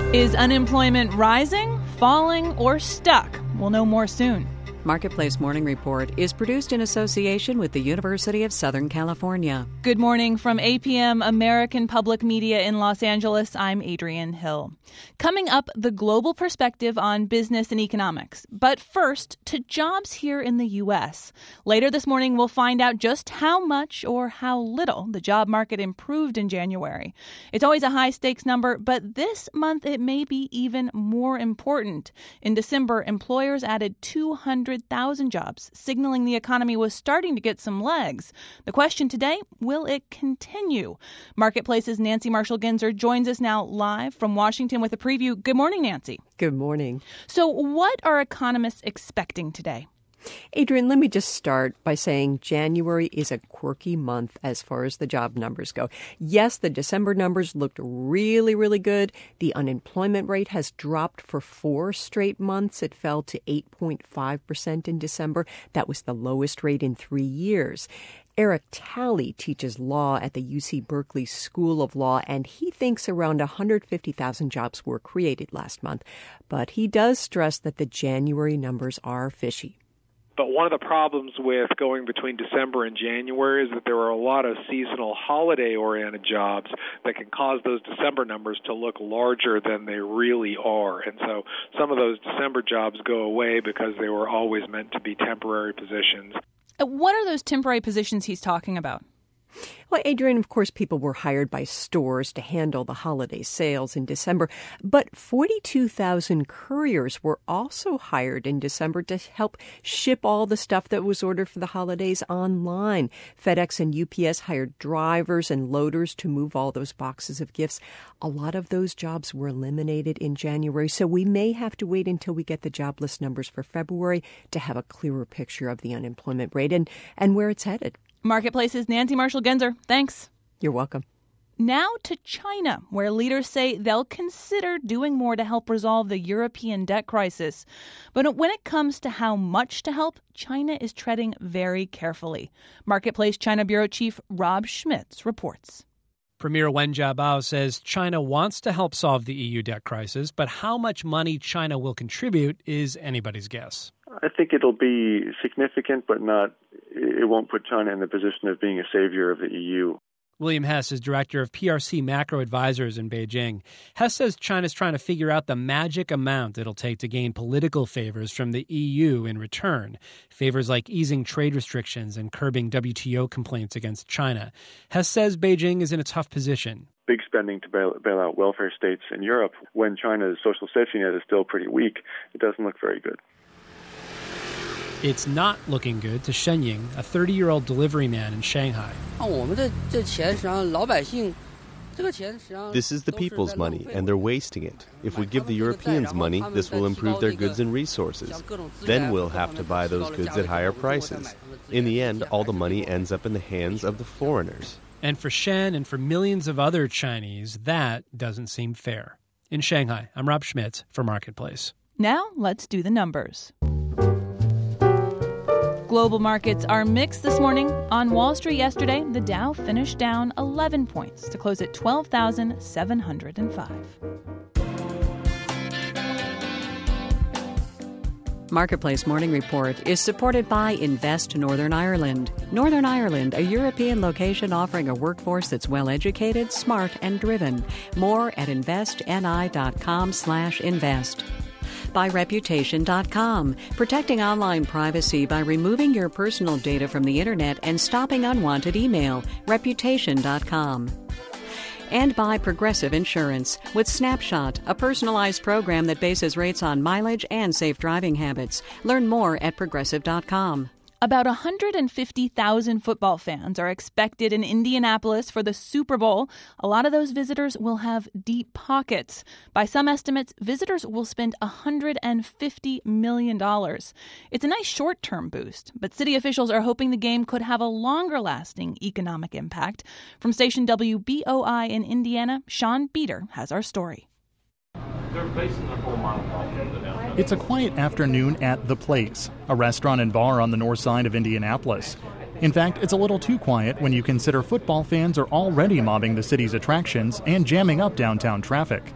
Is unemployment rising, falling, or stuck? We'll know more soon. Marketplace Morning Report is produced in association with the University of Southern California. Good morning from APM American Public Media in Los Angeles. I'm Adrienne Hill. Coming up, the global perspective on business and economics. But first, to jobs here in the U.S. Later this morning, we'll find out just how much or how little the job market improved in January. It's always a high-stakes number, but this month it may be even more important. In December, employers added 200,000 jobs, signaling the economy was starting to get some legs. The question today, will it continue? Marketplace's Nancy Marshall-Genzer joins us now live from Washington with a preview. Good morning, Nancy. Good morning. So what are economists expecting today? Adrienne, let me just start by saying January is a quirky month as far as the job numbers go. Yes, the December numbers looked really, really good. The unemployment rate has dropped for 4 straight months. It fell to 8.5% in December. That was the lowest rate in 3 years. Eric Talley teaches law at the UC Berkeley School of Law, and he thinks around 150,000 jobs were created last month. But he does stress that the January numbers are fishy. But one of the problems with going between December and January is that there are a lot of seasonal holiday-oriented jobs that can cause those December numbers to look larger than they really are. And so some of those December jobs go away because they were always meant to be temporary positions. What are those temporary positions he's talking about? Well, Adrienne, of course, people were hired by stores to handle the holiday sales in December, but 42,000 couriers were also hired in December to help ship all the stuff that was ordered for the holidays online. FedEx and UPS hired drivers and loaders to move all those boxes of gifts. A lot of those jobs were eliminated in January, so we may have to wait until we get the jobless numbers for February to have a clearer picture of the unemployment rate and where it's headed. Marketplace's Nancy Marshall-Genzer. Thanks. You're welcome. Now to China, where leaders say they'll consider doing more to help resolve the European debt crisis. But when it comes to how much to help, China is treading very carefully. Marketplace China Bureau Chief Rob Schmitz reports. Premier Wen Jiabao says China wants to help solve the EU debt crisis, but how much money China will contribute is anybody's guess. I think it'll be significant, but it won't put China in the position of being a savior of the EU. William Hess is director of PRC Macro Advisors in Beijing. Hess says China's trying to figure out the magic amount it'll take to gain political favors from the EU in return. Favors like easing trade restrictions and curbing WTO complaints against China. Hess says Beijing is in a tough position. Big spending to bail out welfare states in Europe when China's social safety net is still pretty weak. It doesn't look very good. It's not looking good to Shen Ying, a 30-year-old delivery man in Shanghai. This is the people's money, and they're wasting it. If we give the Europeans money, this will improve their goods and resources. Then we'll have to buy those goods at higher prices. In the end, all the money ends up in the hands of the foreigners. And for Shen and for millions of other Chinese, that doesn't seem fair. In Shanghai, I'm Rob Schmitz for Marketplace. Now, let's do the numbers. Global markets are mixed this morning. On Wall Street yesterday, the Dow finished down 11 points to close at 12,705. Marketplace Morning Report is supported by Invest Northern Ireland. Northern Ireland, a European location offering a workforce that's well-educated, smart, and driven. More at investni.com/invest. By Reputation.com, protecting online privacy by removing your personal data from the internet and stopping unwanted email. Reputation.com. And by Progressive Insurance, with Snapshot, a personalized program that bases rates on mileage and safe driving habits. Learn more at Progressive.com. About 150,000 football fans are expected in Indianapolis for the Super Bowl. A lot of those visitors will have deep pockets. By some estimates, visitors will spend $150 million. It's a nice short-term boost, but city officials are hoping the game could have a longer-lasting economic impact. From station WBOI in Indiana, Sean Beater has our story. It's a quiet afternoon at The Place, a restaurant and bar on the north side of Indianapolis. In fact, it's a little too quiet when you consider football fans are already mobbing the city's attractions and jamming up downtown traffic.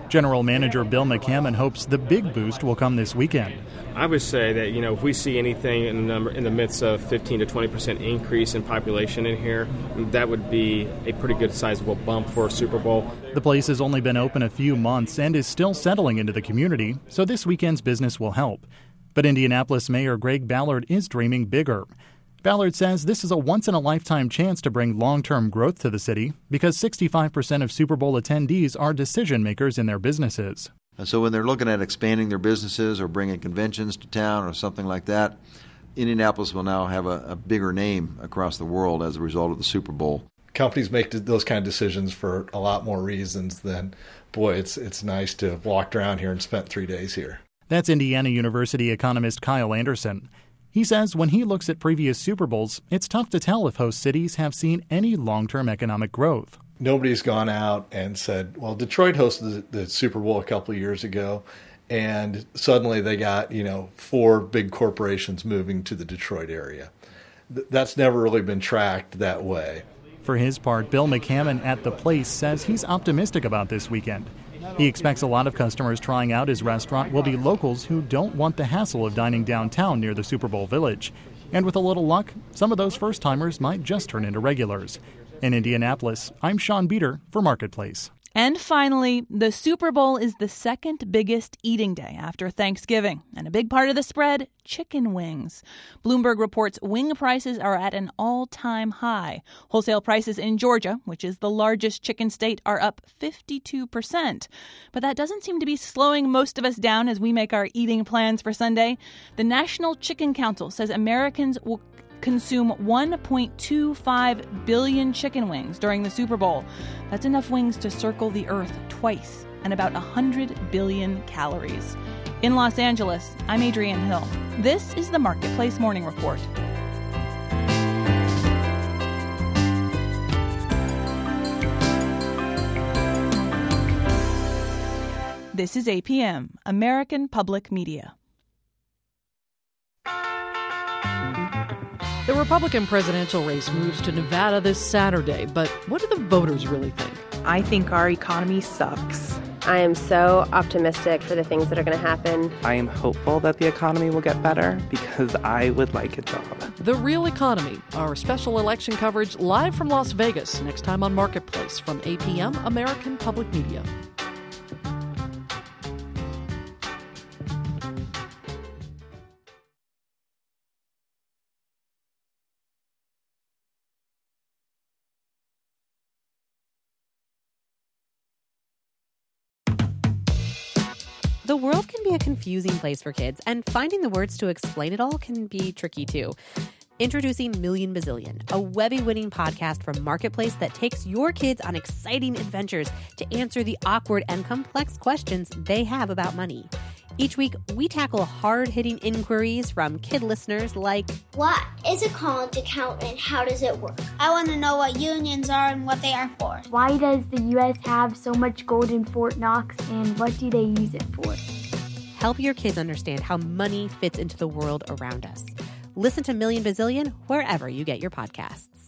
General Manager Bill McCammon hopes the big boost will come this weekend. I would say that, if we see anything in the midst of 15 to 20% increase in population in here, that would be a pretty good sizable bump for a Super Bowl. The place has only been open a few months and is still settling into the community, so this weekend's business will help. But Indianapolis Mayor Greg Ballard is dreaming bigger. Ballard says this is a once-in-a-lifetime chance to bring long-term growth to the city because 65% of Super Bowl attendees are decision-makers in their businesses. And so when they're looking at expanding their businesses or bringing conventions to town or something like that, Indianapolis will now have a bigger name across the world as a result of the Super Bowl. Companies make those kind of decisions for a lot more reasons than, boy, it's nice to have walked around here and spent 3 days here. That's Indiana University economist Kyle Anderson. He says when he looks at previous Super Bowls, it's tough to tell if host cities have seen any long-term economic growth. Nobody's gone out and said, well, Detroit hosted the Super Bowl a couple of years ago, and suddenly they got, 4 big corporations moving to the Detroit area. That's never really been tracked that way. For his part, Bill McCammon at The Place says he's optimistic about this weekend. He expects a lot of customers trying out his restaurant will be locals who don't want the hassle of dining downtown near the Super Bowl Village. And with a little luck, some of those first-timers might just turn into regulars. In Indianapolis, I'm Sean Beater for Marketplace. And finally, the Super Bowl is the second biggest eating day after Thanksgiving. And a big part of the spread, chicken wings. Bloomberg reports wing prices are at an all-time high. Wholesale prices in Georgia, which is the largest chicken state, are up 52%. But that doesn't seem to be slowing most of us down as we make our eating plans for Sunday. The National Chicken Council says Americans will consume 1.25 billion chicken wings during the Super Bowl. That's enough wings to circle the earth twice and about 100 billion calories. In Los Angeles, I'm Adrienne Hill. This is the Marketplace Morning Report. This is APM, American Public Media. The Republican presidential race moves to Nevada this Saturday, but what do the voters really think? I think our economy sucks. I am so optimistic for the things that are going to happen. I am hopeful that the economy will get better because I would like a job. The Real Economy, our special election coverage live from Las Vegas, next time on Marketplace from APM, American Public Media. The world can be a confusing place for kids, and finding the words to explain it all can be tricky too. Introducing Million Bazillion, a Webby-winning podcast from Marketplace that takes your kids on exciting adventures to answer the awkward and complex questions they have about money. Each week, we tackle hard-hitting inquiries from kid listeners like, what is a college account and how does it work? I want to know what unions are and what they are for. Why does the U.S. have so much gold in Fort Knox and what do they use it for? Help your kids understand how money fits into the world around us. Listen to Million Bazillion wherever you get your podcasts.